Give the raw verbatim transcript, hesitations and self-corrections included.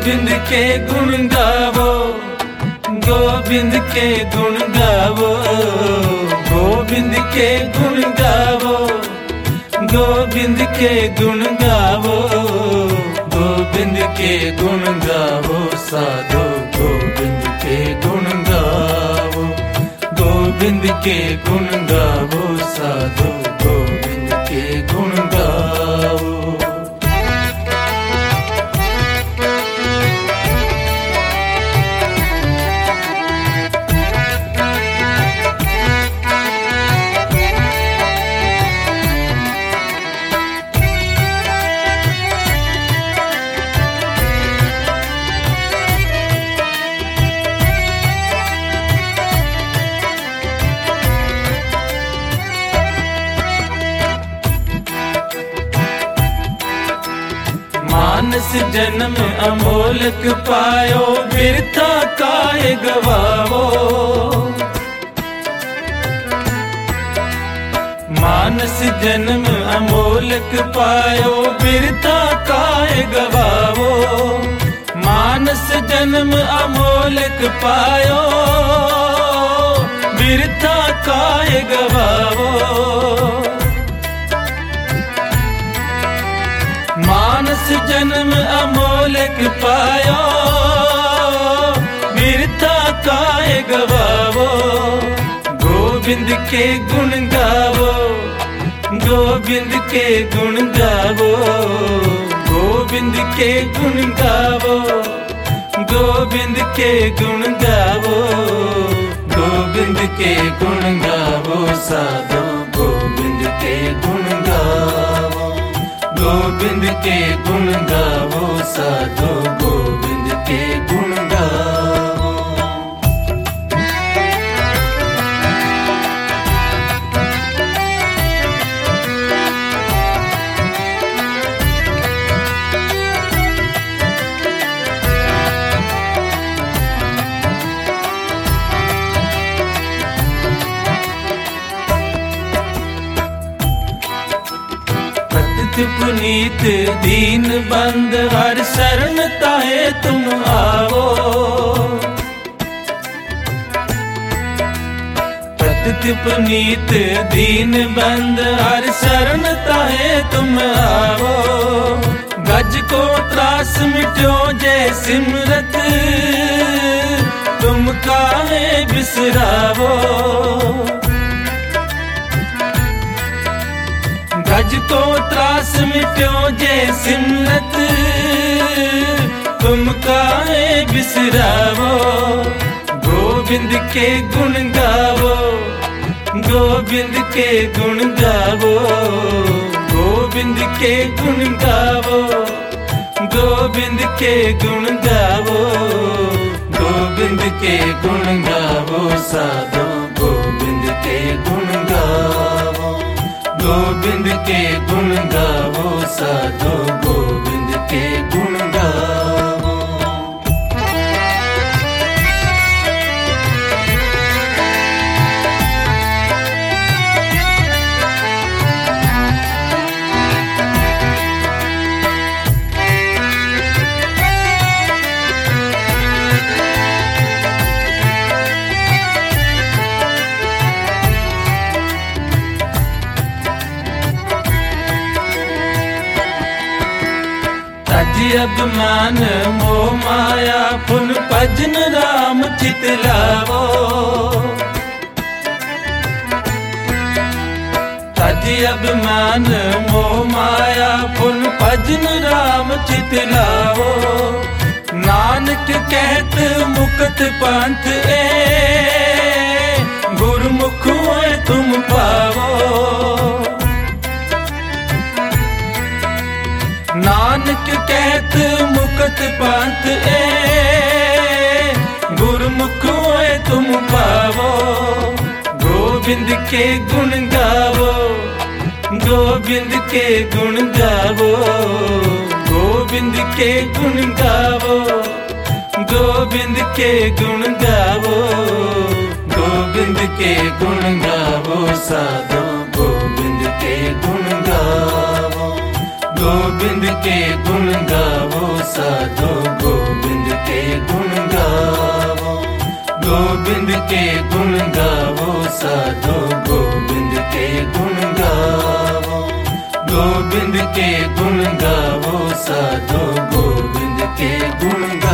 गोविंद के गुण गावो, गोविंद के गुण गावो, गोविंद के गुण गावो, गोविंद के गुण गावो, गोविंद के गुण गावो साधो, गोविंद के गुण गावो, गोविंद के गुण गावो साधो, गोविंद के गुण गावो। मानस जन्म अमोलक पायो, बिरथा काहे गवावो। मानस जन्म अमोलक पायो, बिरथा काहे गवावो। मानस जन्म अमोलक पायो, बिरथा काहे गवावो। मानस जन्म अमोलक पायो, बिरथा काहे गवावो। गोविंद के गुण गावो, गोविंद के गुण गावो, गोविंद के गुण गावो, गोविंद के गुण गावो, गोविंद के गुण गावो साधो, गोविंद के गुण गावो, गोविंद के गुण गावो साधो, गोविंद के गुण गावो। पुनीत दीन बंद हर शरण ताहे तुम आवो। पतित पुनीत दीन बंद हर शरण ताहे तुम आवो। गज को त्रास मिट्यो जय सिमरत, तुम काहे बिसरावो। गज को त्रास मिट्यो जय सिमरत, तुम काहे बिसरावो। गोविंद के गुण गावो, गोविंद के गुण गावो, गोविंद के गुण गावो, गोविंद के गुण गावो, गोविंद के गुण गावो साधो, गोविंद के गुण गावो, गोविंद के गुण गावो साधो, गोविंद के गुण गावो। अभिमान मोह माया पुन भजन राम चितलावो। तजी अभिमान मोह माया पुन भजन राम चितलावो। नानक कहत मुकत पंथ ए, गुरमुख होए तुम पावो। नानक कहत मुकत पंथ ए, गुरमुख होए तुम पावो। गोविंद के गुण गावो, गोविंद के गुण गावो, गोविंद के गुण गावो, गोविंद के गुण गावो, गोविंद के गुण गावो साधो, गोविंद के गुण गावो, गोविंद के गुण गावो साधो, गोविंद के गुण गावो, गोविंद के गुण गावो साधो, गोविंद के गुण गावो, गोविंद के गुण गावो साधो, गोविंद के गुण